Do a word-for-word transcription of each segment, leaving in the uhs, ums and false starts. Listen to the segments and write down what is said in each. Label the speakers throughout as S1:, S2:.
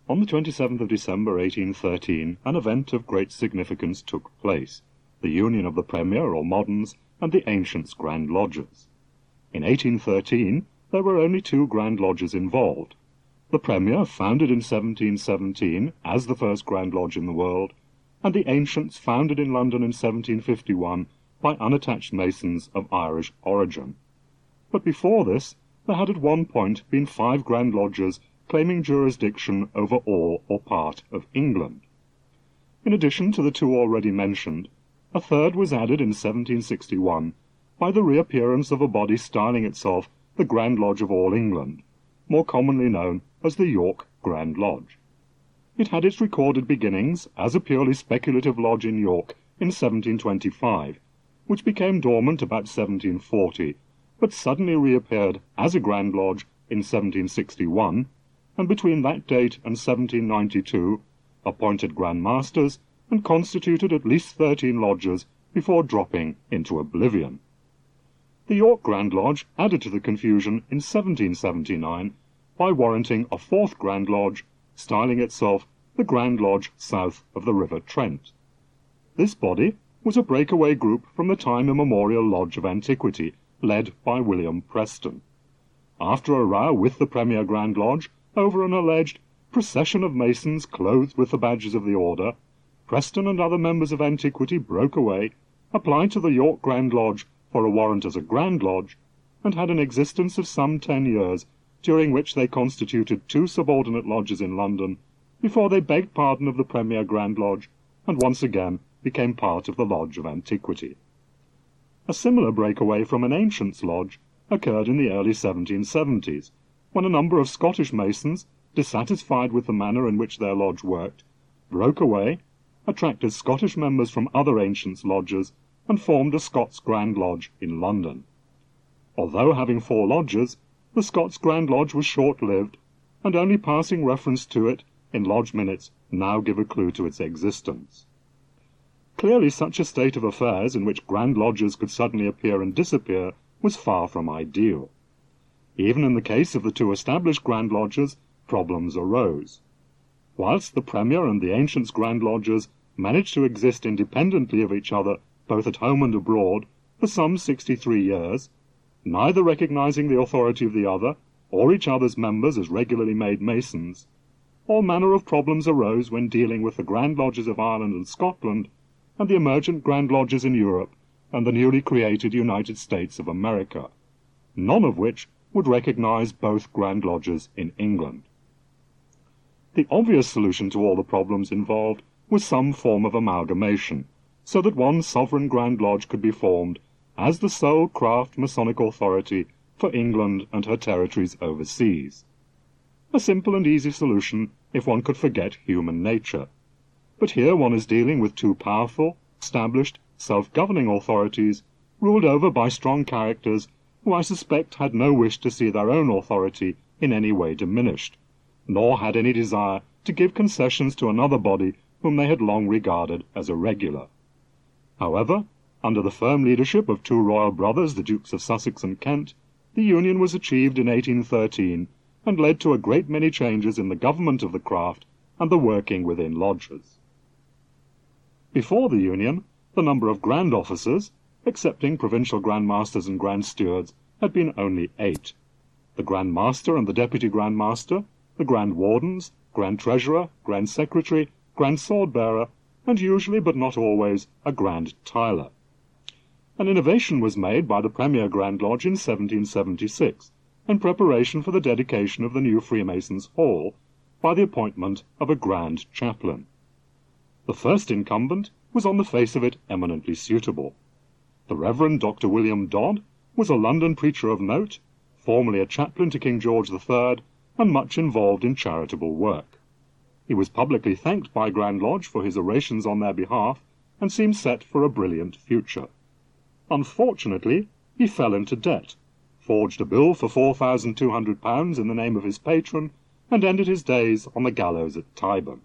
S1: On the twenty-seventh of December eighteen thirteen, an event of great significance took place, the union of the Premier or Moderns and the Ancients' Grand Lodges. In eighteen thirteen there were only two Grand Lodges involved. The Premier, founded in seventeen seventeen as the first Grand Lodge in the world, and the Ancients, founded in London in seventeen fifty-one by unattached Masons of Irish origin. But before this, there had at one point been five Grand Lodges claiming jurisdiction over all or part of England. In addition to the two already mentioned, a third was added in seventeen sixty-one by the reappearance of a body styling itself the Grand Lodge of all England, more commonly known as the York Grand Lodge. It had its recorded beginnings as a purely speculative lodge in York in seventeen twenty-five, which became dormant about seventeen forty, but suddenly reappeared as a Grand Lodge in seventeen sixty-one, and between that date and seventeen ninety-two appointed Grand Masters and constituted at least thirteen lodges before dropping into oblivion. The York Grand Lodge added to the confusion in seventeen seventy-nine by warranting a fourth Grand Lodge, styling itself the Grand Lodge south of the River Trent. This body was a breakaway group from the time immemorial lodge of antiquity, led by William Preston. After a row with the Premier Grand Lodge over an alleged procession of Masons clothed with the badges of the order, Preston and other members of antiquity broke away, applied to the York Grand Lodge for a warrant as a Grand Lodge, and had an existence of some ten years, during which they constituted two subordinate lodges in London, before they begged pardon of the Premier Grand Lodge, and once again became part of the Lodge of Antiquity. A similar breakaway from an Ancients' Lodge occurred in the early seventeen seventies, when a number of Scottish Masons, dissatisfied with the manner in which their lodge worked, broke away, attracted Scottish members from other Ancients' lodges, and formed a Scots Grand Lodge in London. Although having four lodges, the Scots Grand Lodge was short-lived, and only passing reference to it in lodge minutes now give a clue to its existence. Clearly such a state of affairs in which Grand Lodges could suddenly appear and disappear was far from ideal. Even in the case of the two established Grand Lodges, problems arose. Whilst the Premier and the Ancients' Grand Lodges managed to exist independently of each other, both at home and abroad, for some sixty-three years, neither recognizing the authority of the other, or each other's members as regularly made Masons, all manner of problems arose when dealing with the Grand Lodges of Ireland and Scotland, and the emergent Grand Lodges in Europe, and the newly created United States of America, none of which would recognize both Grand Lodges in England. The obvious solution to all the problems involved was some form of amalgamation, so that one sovereign Grand Lodge could be formed as the sole craft Masonic authority for England and her territories overseas. A simple and easy solution if one could forget human nature. But here one is dealing with two powerful, established, self-governing authorities, ruled over by strong characters who I suspect had no wish to see their own authority in any way diminished, nor had any desire to give concessions to another body whom they had long regarded as irregular. However, under the firm leadership of two royal brothers, the Dukes of Sussex and Kent, the union was achieved in eighteen thirteen, and led to a great many changes in the government of the craft and the working within lodges. Before the union, the number of Grand Officers, excepting Provincial Grand Masters and Grand Stewards, had been only eight. The Grand Master and the Deputy Grand Master, the Grand Wardens, Grand Treasurer, Grand Secretary, Grand Sword-Bearer, and usually, but not always, a Grand Tyler. An innovation was made by the Premier Grand Lodge in seventeen seventy-six, in preparation for the dedication of the new Freemasons' Hall, by the appointment of a Grand Chaplain. The first incumbent was on the face of it eminently suitable. The Reverend Doctor William Dodd was a London preacher of note, formerly a chaplain to King George the Third, and much involved in charitable work. He was publicly thanked by Grand Lodge for his orations on their behalf, and seemed set for a brilliant future. Unfortunately, he fell into debt, forged a bill for four thousand two hundred pounds in the name of his patron, and ended his days on the gallows at Tyburn.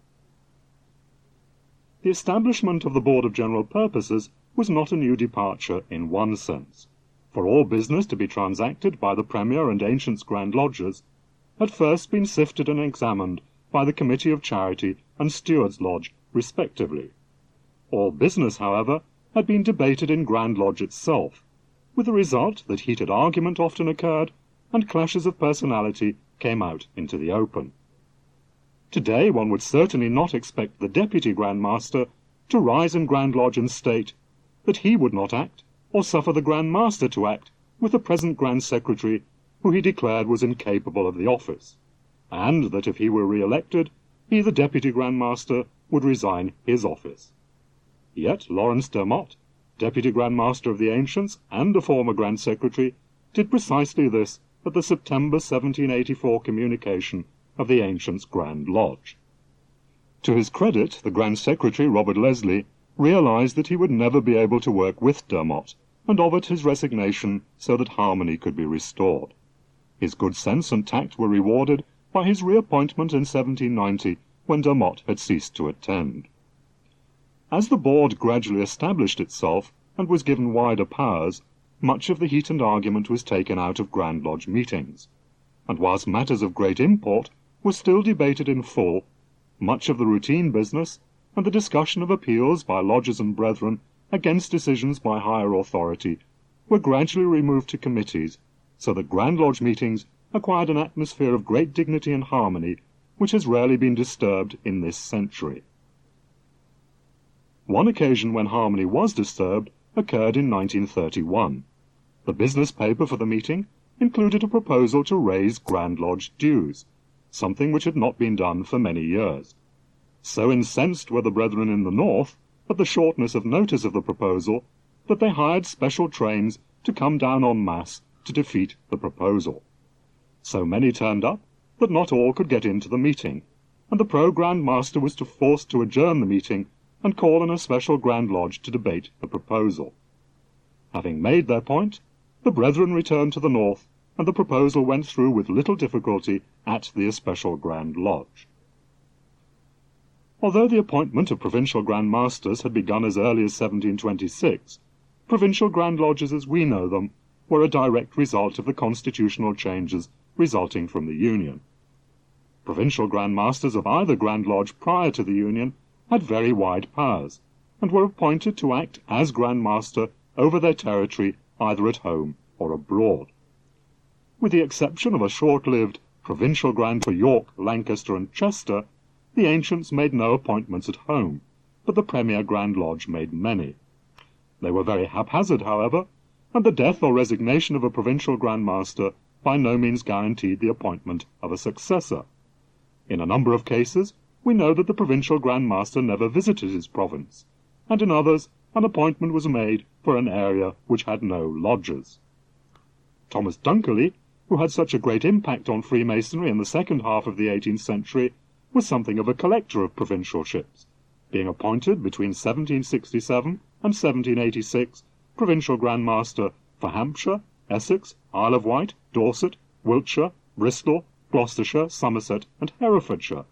S1: The establishment of the Board of General Purposes was not a new departure in one sense, for all business to be transacted by the Premier and Ancients' Grand Lodges had first been sifted and examined by the Committee of Charity and Steward's Lodge, respectively. All business, however, had been debated in Grand Lodge itself, with the result that heated argument often occurred and clashes of personality came out into the open. Today one would certainly not expect the Deputy Grand Master to rise in Grand Lodge and state that he would not act, or suffer the Grand Master to act, with the present Grand Secretary, who he declared was incapable of the office, and that if he were re-elected, he, the Deputy Grand Master, would resign his office. Yet Lawrence Dermot, Deputy Grand Master of the Ancients and a former Grand Secretary, did precisely this at the September seventeen eighty-four communication of the Ancients' Grand Lodge. To his credit, the Grand Secretary, Robert Leslie, realized that he would never be able to work with Dermot, and offered his resignation so that harmony could be restored. His good sense and tact were rewarded by his reappointment in seventeen ninety, when Dermot had ceased to attend. As the board gradually established itself and was given wider powers, much of the heat and argument was taken out of Grand Lodge meetings, and whilst matters of great import were still debated in full, much of the routine business and the discussion of appeals by lodges and brethren against decisions by higher authority were gradually removed to committees, so that Grand Lodge meetings acquired an atmosphere of great dignity and harmony which has rarely been disturbed in this century. One occasion when harmony was disturbed occurred in nineteen thirty-one. The business paper for the meeting included a proposal to raise Grand Lodge dues, something which had not been done for many years. So incensed were the brethren in the north at the shortness of notice of the proposal that they hired special trains to come down en masse to defeat the proposal. So many turned up that not all could get into the meeting, and the pro-Grand Master was to forced to adjourn the meeting and call in a special Grand Lodge to debate the proposal. Having made their point, the brethren returned to the north, and the proposal went through with little difficulty at the especial Grand Lodge. Although the appointment of provincial Grand Masters had begun as early as seventeen twenty-six, provincial Grand Lodges as we know them were a direct result of the constitutional changes resulting from the Union. Provincial Grand Masters of either Grand Lodge prior to the Union had very wide powers, and were appointed to act as Grand Master over their territory either at home or abroad. With the exception of a short-lived provincial Grand for York, Lancaster, and Chester, the ancients made no appointments at home, but the Premier Grand Lodge made many. They were very haphazard, however, and the death or resignation of a provincial Grand Master by no means guaranteed the appointment of a successor. In a number of cases, we know that the provincial Grand Master never visited his province, and in others an appointment was made for an area which had no lodges. Thomas Dunkerley, who had such a great impact on Freemasonry in the second half of the eighteenth century, was something of a collector of provincialships, being appointed between seventeen sixty-seven and seventeen eighty-six provincial Grand Master for Hampshire, Essex, Isle of Wight, Dorset, Wiltshire, Bristol, Gloucestershire, Somerset, and Herefordshire.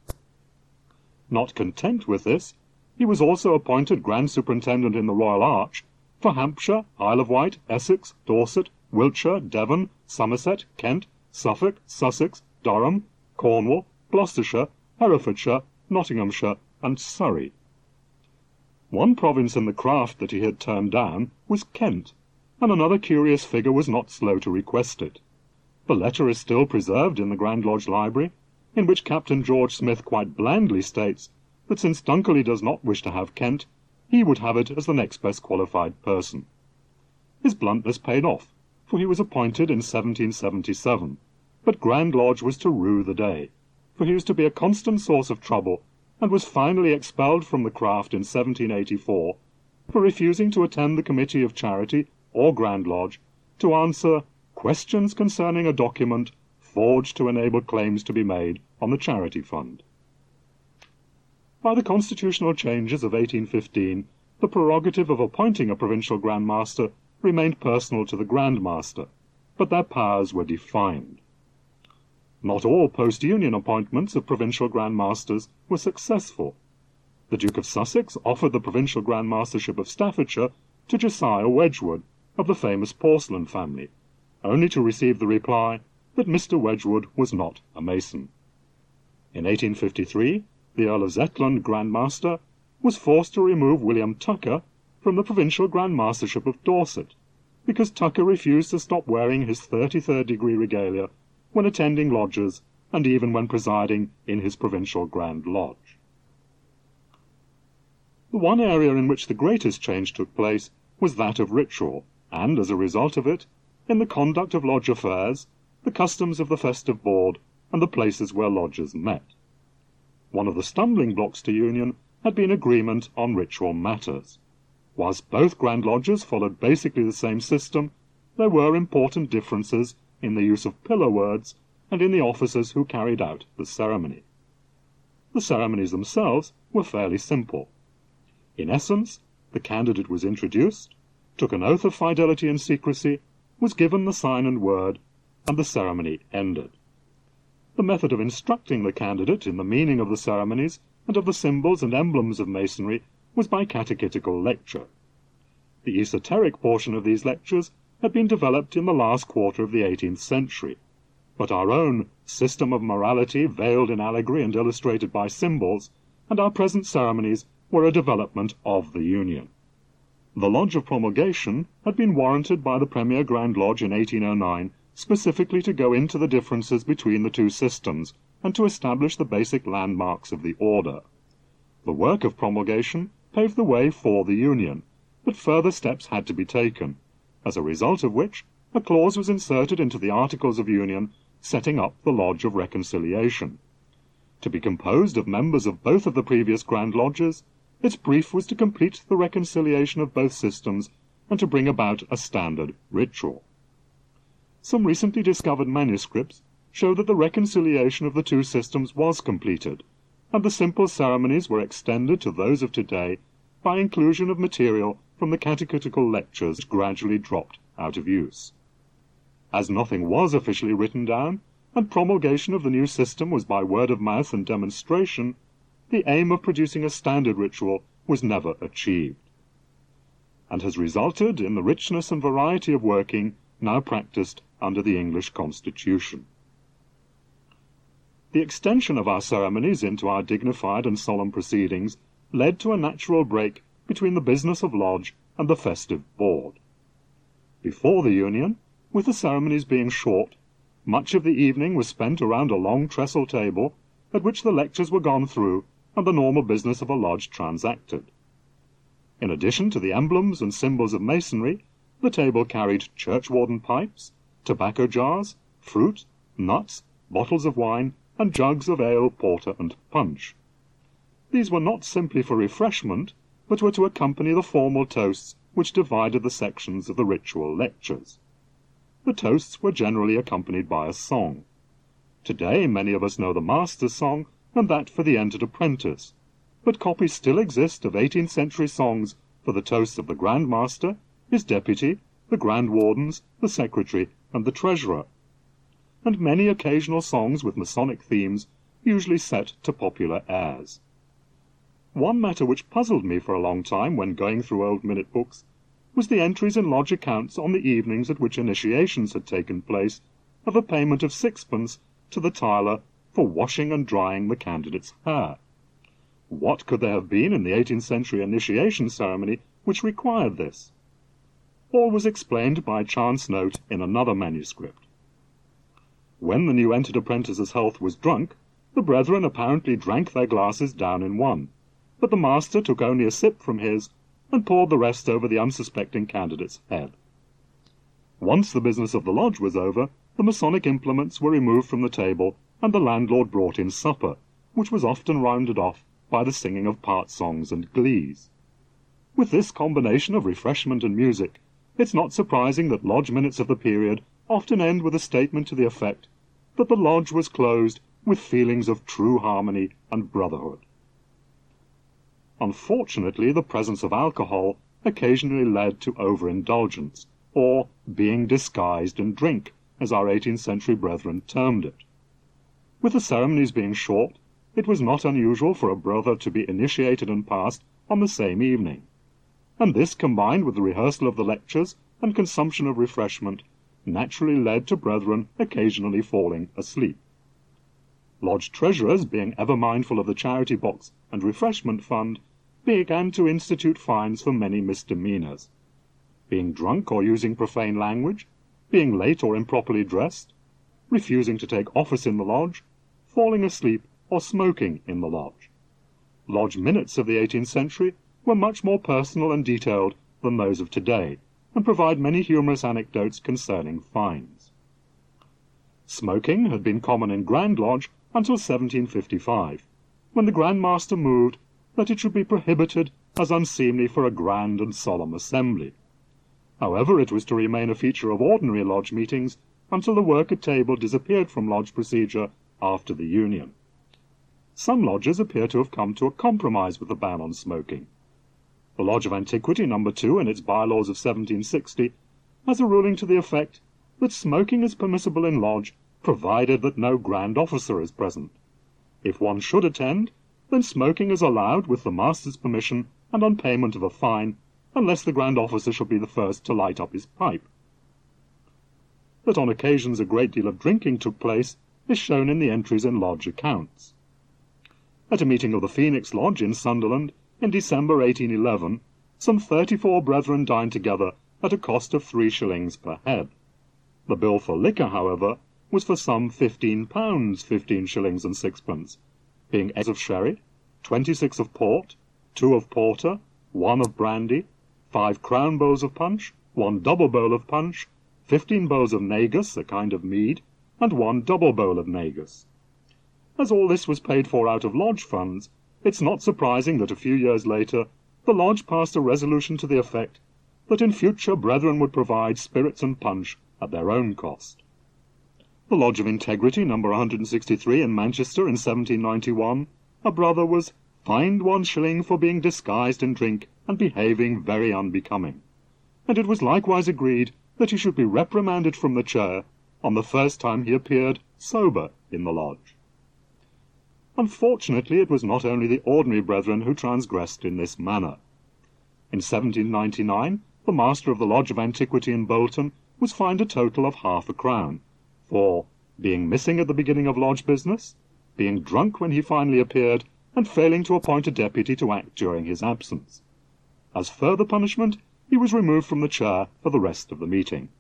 S1: Not content with this, he was also appointed Grand Superintendent in the Royal Arch for Hampshire, Isle of Wight, Essex, Dorset, Wiltshire, Devon, Somerset, Kent, Suffolk, Sussex, Durham, Cornwall, Gloucestershire, Herefordshire, Nottinghamshire, and Surrey. One province in the craft that he had turned down was Kent, and another curious figure was not slow to request it. The letter is still preserved in the Grand Lodge Library, in which Captain George Smith quite blandly states that since Dunkerley does not wish to have Kent, he would have it as the next best qualified person. His bluntness paid off, for he was appointed in seventeen seventy-seven, but Grand Lodge was to rue the day, for he was to be a constant source of trouble, and was finally expelled from the craft in seventeen eighty-four for refusing to attend the Committee of Charity or Grand Lodge to answer questions concerning a document forged to enable claims to be made on the Charity Fund. By the constitutional changes of eighteen fifteen, the prerogative of appointing a provincial Grand Master remained personal to the Grand Master, but their powers were defined. Not all post-Union appointments of provincial Grand Masters were successful. The Duke of Sussex offered the provincial Grand Mastership of Staffordshire to Josiah Wedgwood, of the famous porcelain family, only to receive the reply that Mister Wedgwood was not a Mason. In eighteen fifty-three, the Earl of Zetland, Grand Master, was forced to remove William Tucker from the provincial Grand Mastership of Dorset, because Tucker refused to stop wearing his thirty-third degree regalia when attending lodges and even when presiding in his provincial Grand Lodge. The one area in which the greatest change took place was that of ritual, and, as a result of it, in the conduct of lodge affairs, the customs of the festive board, and the places where lodgers met. One of the stumbling blocks to union had been agreement on ritual matters. Whilst both Grand Lodges followed basically the same system, there were important differences in the use of pillar words and in the officers who carried out the ceremony. The ceremonies themselves were fairly simple. In essence, the candidate was introduced, took an oath of fidelity and secrecy, was given the sign and word, and the ceremony ended. The method of instructing the candidate in the meaning of the ceremonies and of the symbols and emblems of Masonry was by catechetical lecture. The esoteric portion of these lectures had been developed in the last quarter of the eighteenth century, but our own system of morality veiled in allegory and illustrated by symbols, and our present ceremonies were a development of the Union. The Lodge of Promulgation had been warranted by the Premier Grand Lodge in eighteen oh nine specifically to go into the differences between the two systems and to establish the basic landmarks of the order. The work of promulgation paved the way for the Union, but further steps had to be taken, as a result of which a clause was inserted into the Articles of Union setting up the Lodge of Reconciliation. To be composed of members of both of the previous Grand Lodges, its brief was to complete the reconciliation of both systems and to bring about a standard ritual. Some recently discovered manuscripts show that the reconciliation of the two systems was completed, and the simple ceremonies were extended to those of today by inclusion of material from the catechetical lectures which gradually dropped out of use. As nothing was officially written down, and promulgation of the new system was by word of mouth and demonstration, the aim of producing a standard ritual was never achieved, and has resulted in the richness and variety of working now practiced under the English Constitution. The extension of our ceremonies into our dignified and solemn proceedings led to a natural break between the business of lodge and the festive board. Before the Union, with the ceremonies being short, much of the evening was spent around a long trestle table at which the lectures were gone through and the normal business of a lodge transacted. In addition to the emblems and symbols of Masonry, the table carried churchwarden pipes, tobacco jars, fruit, nuts, bottles of wine, and jugs of ale, porter, and punch. These were not simply for refreshment, but were to accompany the formal toasts which divided the sections of the ritual lectures. The toasts were generally accompanied by a song. Today many of us know the Master's Song, and that for the entered apprentice, but copies still exist of eighteenth century songs for the toasts of the Grand Master, his deputy, the Grand Wardens, the Secretary, and the Treasurer, and many occasional songs with Masonic themes, usually set to popular airs. One matter which puzzled me for a long time when going through old minute books was the entries in lodge accounts on the evenings at which initiations had taken place of a payment of sixpence to the tiler for washing and drying the candidate's hair. What could there have been in the eighteenth century initiation ceremony which required this? All was explained by chance note in another manuscript. When the new entered apprentice's health was drunk, the brethren apparently drank their glasses down in one, but the master took only a sip from his and poured the rest over the unsuspecting candidate's head. Once the business of the lodge was over, the Masonic implements were removed from the table, and the landlord brought in supper, which was often rounded off by the singing of part songs and glees. With this combination of refreshment and music, it's not surprising that lodge minutes of the period often end with a statement to the effect that the lodge was closed with feelings of true harmony and brotherhood. Unfortunately, the presence of alcohol occasionally led to overindulgence, or being disguised in drink, as our eighteenth century brethren termed it. With the ceremonies being short, it was not unusual for a brother to be initiated and passed on the same evening, and this, combined with the rehearsal of the lectures and consumption of refreshment, naturally led to brethren occasionally falling asleep. Lodge treasurers, being ever mindful of the charity box and refreshment fund, began to institute fines for many misdemeanours: being drunk or using profane language, being late or improperly dressed, refusing to take office in the lodge, falling asleep or smoking in the lodge. Lodge minutes of the eighteenth century were much more personal and detailed than those of today, and provide many humorous anecdotes concerning fines. Smoking had been common in Grand Lodge until seventeen fifty-five, when the Grand Master moved that it should be prohibited as unseemly for a grand and solemn assembly. However, it was to remain a feature of ordinary lodge meetings until the work at table disappeared from lodge procedure after the Union. Some lodges appear to have come to a compromise with the ban on smoking. The Lodge of Antiquity number two, in its bylaws of seventeen sixty, has a ruling to the effect that smoking is permissible in lodge provided that no grand officer is present. If one should attend, then smoking is allowed with the master's permission and on payment of a fine, unless the grand officer shall be the first to light up his pipe. That on occasions a great deal of drinking took place is shown in the entries in lodge accounts. At a meeting of the Phoenix Lodge in Sunderland in December eighteen eleven, some thirty-four brethren dined together at a cost of three shillings per head. The bill for liquor, however, was for some fifteen pounds fifteen shillings and sixpence, being eight of sherry, twenty-six of port, two of porter, one of brandy, five crown bowls of punch, one double bowl of punch, fifteen bowls of negus, a kind of mead, and one double bowl of negus. As all this was paid for out of lodge funds, it's not surprising that a few years later the lodge passed a resolution to the effect that in future brethren would provide spirits and punch at their own cost. The Lodge of Integrity, number one hundred sixty-three, in Manchester in seventeen ninety-one, a brother was fined one shilling for being disguised in drink and behaving very unbecoming, and it was likewise agreed that he should be reprimanded from the chair on the first time he appeared sober in the lodge. Unfortunately, it was not only the ordinary brethren who transgressed in this manner. In seventeen ninety-nine, the master of the Lodge of Antiquity in Bolton was fined a total of half a crown, for being missing at the beginning of lodge business, being drunk when he finally appeared, and failing to appoint a deputy to act during his absence. As further punishment, he was removed from the chair for the rest of the meeting.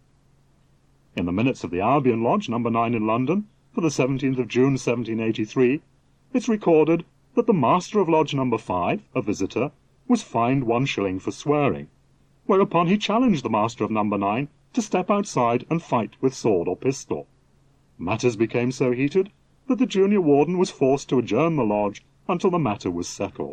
S1: In the minutes of the Albion Lodge, number nine in London, for the seventeenth of June seventeen eighty-three, it's recorded that the master of Lodge number five, a visitor, was fined one shilling for swearing, whereupon he challenged the master of number nine to step outside and fight with sword or pistol. Matters became so heated that the junior warden was forced to adjourn the lodge until the matter was settled.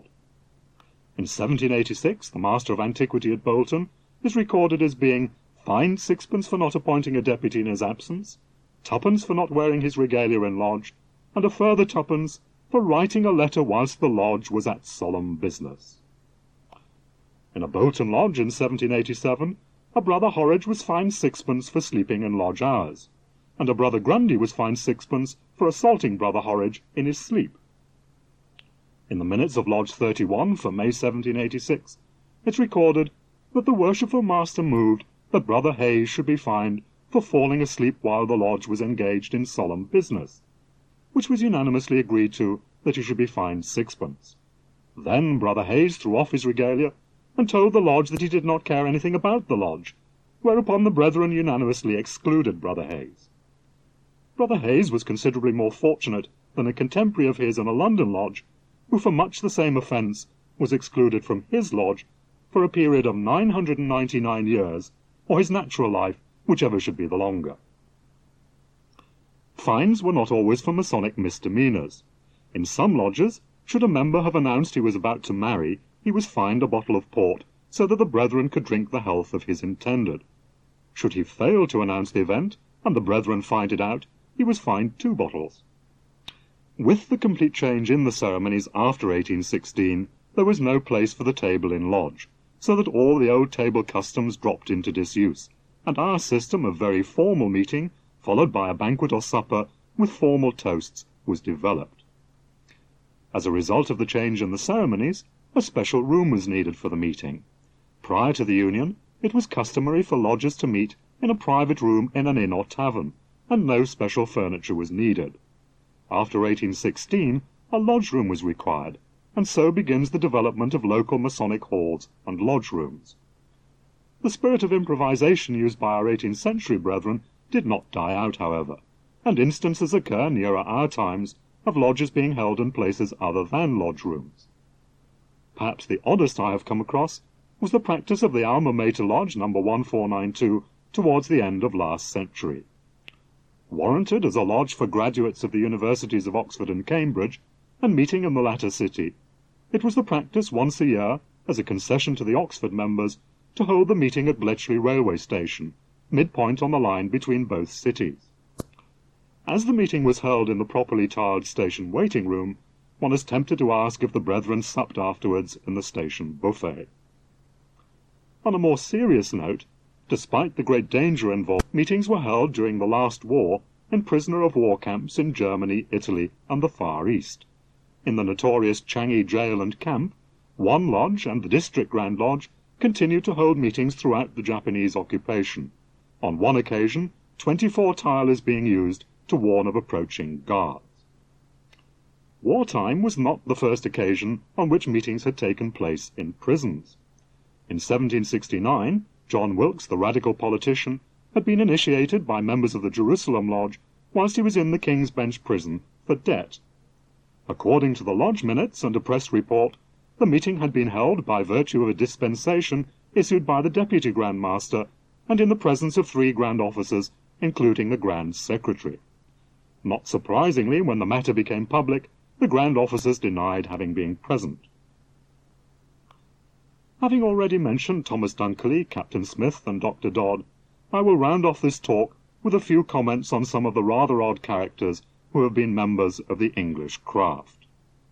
S1: In seventeen eighty-six, the master of Antiquity at Bolton is recorded as being fined sixpence for not appointing a deputy in his absence, twopence for not wearing his regalia in lodge, and a further twopence for writing a letter whilst the lodge was at solemn business. In a Bolton lodge in seventeen eighty-seven, a brother Horridge was fined sixpence for sleeping in lodge hours, and a brother Grundy was fined sixpence for assaulting brother Horridge in his sleep. In the minutes of Lodge thirty-one for May seventeen eighty-six, it's recorded that the worshipful master moved that brother Hayes should be fined for falling asleep while the lodge was engaged in solemn business, which was unanimously agreed to that he should be fined sixpence. Then brother Hayes threw off his regalia and told the lodge that he did not care anything about the lodge, whereupon the brethren unanimously excluded brother Hayes. Brother Hayes was considerably more fortunate than a contemporary of his in a London lodge, who for much the same offence was excluded from his lodge for a period of nine hundred and ninety-nine years, or his natural life, whichever should be the longer. Fines were not always for Masonic misdemeanours. In some lodges, should a member have announced he was about to marry, he was fined a bottle of port, so that the brethren could drink the health of his intended. Should he fail to announce the event, and the brethren find it out, he was fined two bottles. With the complete change in the ceremonies after eighteen sixteen, there was no place for the table in lodge, so that all the old table customs dropped into disuse, and our system of very formal meeting, followed by a banquet or supper, with formal toasts, was developed. As a result of the change in the ceremonies, a special room was needed for the meeting. Prior to the Union, it was customary for lodgers to meet in a private room in an inn or tavern, and no special furniture was needed. After eighteen sixteen, a lodge room was required, and so begins the development of local Masonic halls and lodge rooms. The spirit of improvisation used by our eighteenth century brethren did not die out, however, and instances occur nearer our times of lodges being held in places other than lodge rooms. Perhaps the oddest I have come across was the practice of the Alma Mater Lodge number one four nine two towards the end of last century. Warranted as a lodge for graduates of the universities of Oxford and Cambridge, and meeting in the latter city, it was the practice once a year, as a concession to the Oxford members, to hold the meeting at Bletchley railway station, midpoint on the line between both cities. As the meeting was held in the properly tiled station waiting room, one is tempted to ask if the brethren supped afterwards in the station buffet. On a more serious note, despite the great danger involved, meetings were held during the last war in prisoner-of-war camps in Germany, Italy, and the Far East. In the notorious Changi jail and camp, one lodge and the District Grand Lodge continued to hold meetings throughout the Japanese occupation. On one occasion, twenty-four tilers being used to warn of approaching guards. Wartime was not the first occasion on which meetings had taken place in prisons. In seventeen sixty-nine, John Wilkes, the radical politician, had been initiated by members of the Jerusalem Lodge whilst he was in the King's Bench prison for debt. According to the lodge minutes and a press report, the meeting had been held by virtue of a dispensation issued by the Deputy Grand Master and in the presence of three Grand Officers, including the Grand Secretary. Not surprisingly, when the matter became public, the Grand Officers denied having been present. Having already mentioned Thomas Dunkerley, Captain Smith, and Doctor Dodd, I will round off this talk with a few comments on some of the rather odd characters who have been members of the English craft.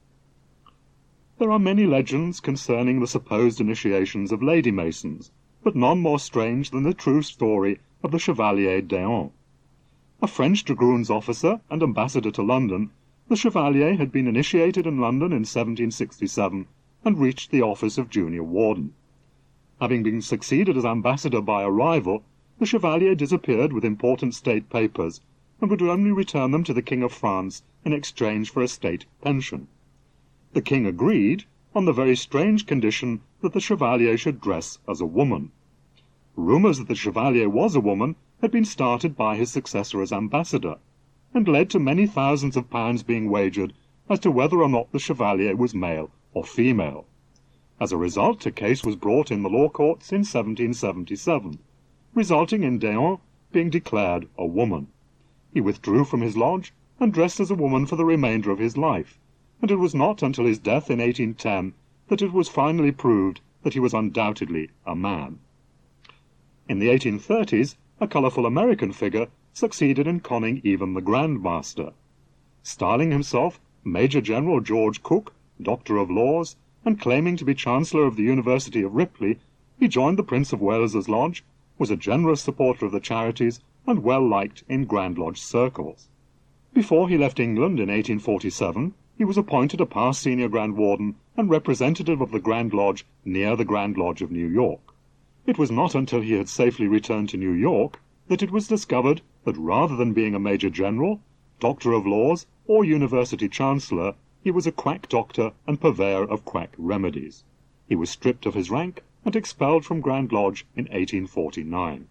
S1: There are many legends concerning the supposed initiations of Lady Masons, but none more strange than the true story of the Chevalier d'Eon. A French dragoons officer and ambassador to London, the Chevalier had been initiated in London in seventeen sixty-seven and reached the office of junior warden. Having been succeeded as ambassador by a rival, the Chevalier disappeared with important state papers, and would only return them to the King of France in exchange for a state pension. The King agreed, on the very strange condition that the Chevalier should dress as a woman. Rumours that the Chevalier was a woman had been started by his successor as ambassador, and led to many thousands of pounds being wagered as to whether or not the Chevalier was male or female. As a result, a case was brought in the law courts in seventeen seventy-seven, resulting in d'Eon being declared a woman. He withdrew from his lodge and dressed as a woman for the remainder of his life, and it was not until his death in eighteen ten that it was finally proved that he was undoubtedly a man. In the eighteen thirties, a colourful American figure succeeded in conning even the Grand Master. Styling himself Major General George Cook, Doctor of Laws, and claiming to be Chancellor of the University of Ripley, he joined the Prince of Wales's lodge, was a generous supporter of the charities, and well liked in Grand Lodge circles. Before he left England in eighteen forty-seven, he was appointed a past Senior Grand Warden and representative of the Grand Lodge near the Grand Lodge of New York. It was not until he had safely returned to New York that it was discovered that rather than being a Major General, Doctor of Laws, or University Chancellor, he was a quack doctor and purveyor of quack remedies. He was stripped of his rank and expelled from Grand Lodge in eighteen forty-nine.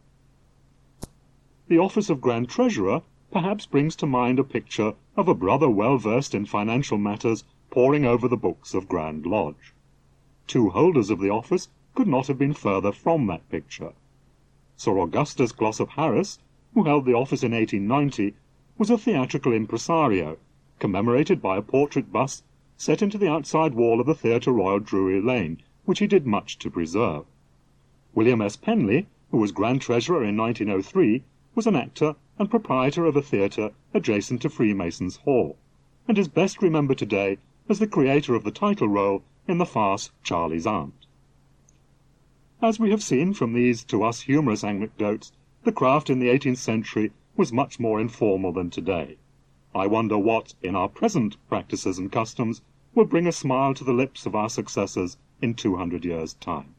S1: The office of Grand Treasurer perhaps brings to mind a picture of a brother well versed in financial matters poring over the books of Grand Lodge. Two holders of the office could not have been further from that picture. Sir Augustus Glossop Harris, who held the office in eighteen ninety, was a theatrical impresario, commemorated by a portrait bust set into the outside wall of the Theatre Royal Drury Lane, which he did much to preserve. William S. Penley, who was Grand Treasurer in nineteen oh three, was an actor and proprietor of a theatre adjacent to Freemasons' Hall, and is best remembered today as the creator of the title role in the farce Charlie's Aunt. As we have seen from these to us humorous anecdotes, the craft in the eighteenth century was much more informal than today. I wonder what, in our present practices and customs, will bring a smile to the lips of our successors in two hundred years' time.